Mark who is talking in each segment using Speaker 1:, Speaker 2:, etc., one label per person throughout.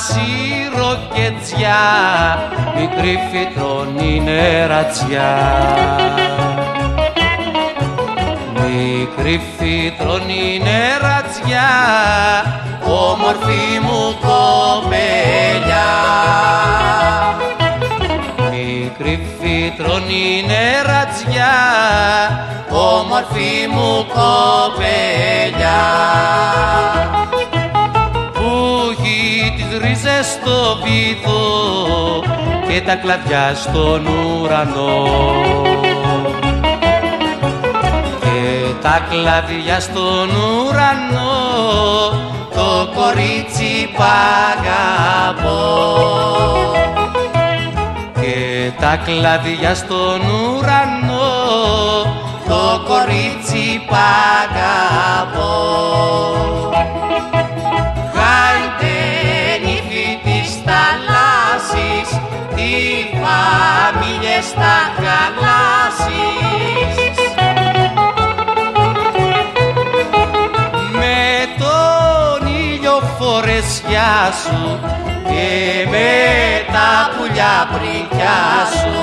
Speaker 1: σιροκετζιά, μικρή φυτρώνει νερατσιά. Μικρή φυτρώνει νερατσιά, όμορφη μου κοπέλια. Μικρή φυτρώνει νερατσιά, όμορφη μου κοπέλια. Που έχει τις ρίζες στο βυθό και τα κλαδιά στον ουρανό. Και τα κλαδιά στον ουρανό, το κορίτσι π' αγαπώ. Και τα κλαδιά στον ουρανό, το κορίτσι π' αγαπώ. Χάιντε νύφη της θαλάσσης, τι φαμίλιες θα χαλάσεις. Με τον ήλιο φορεσιά σου και με τα πουλιά πρικιά σου.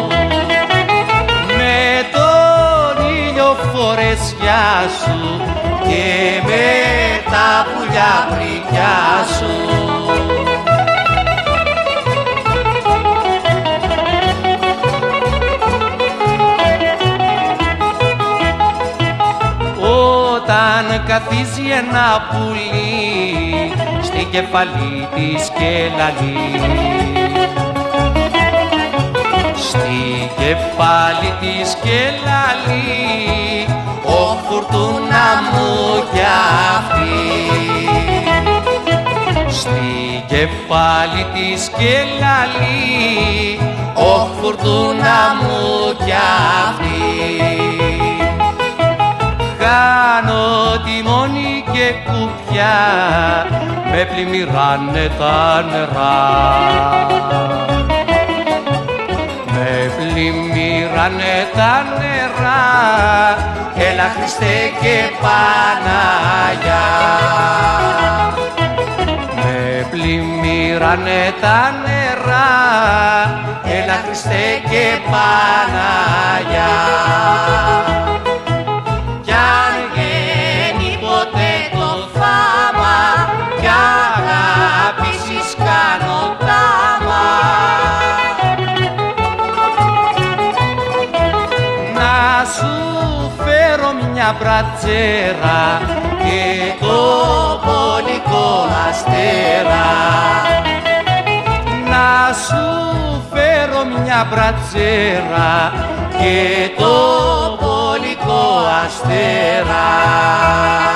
Speaker 1: Με τον ήλιο φορεσιά σου και με τα πουλιά πρικιά σου. Όταν καθίζει ένα πουλί στην κεφαλή της και λαλεί, στη κεφάλι της και λαλεί, «Ω φουρτούνα μου κι αυτή». Στη κεφάλι της και λαλεί, «Ω φουρτούνα μου κι αυτή». Κάνω τιμόνι και κουπιά, με πλημμυράνε τα νερά. Με πλημμυράνε τα νερά, έλα Χριστέ και Παναγιά. Με πλημμυράνε τα νερά, έλα Χριστέ και Παναγιά. Μια μπρατσέρα και το πολικό αστέρα. Να σου φέρω μια μπρατσέρα και το πολικό αστέρα.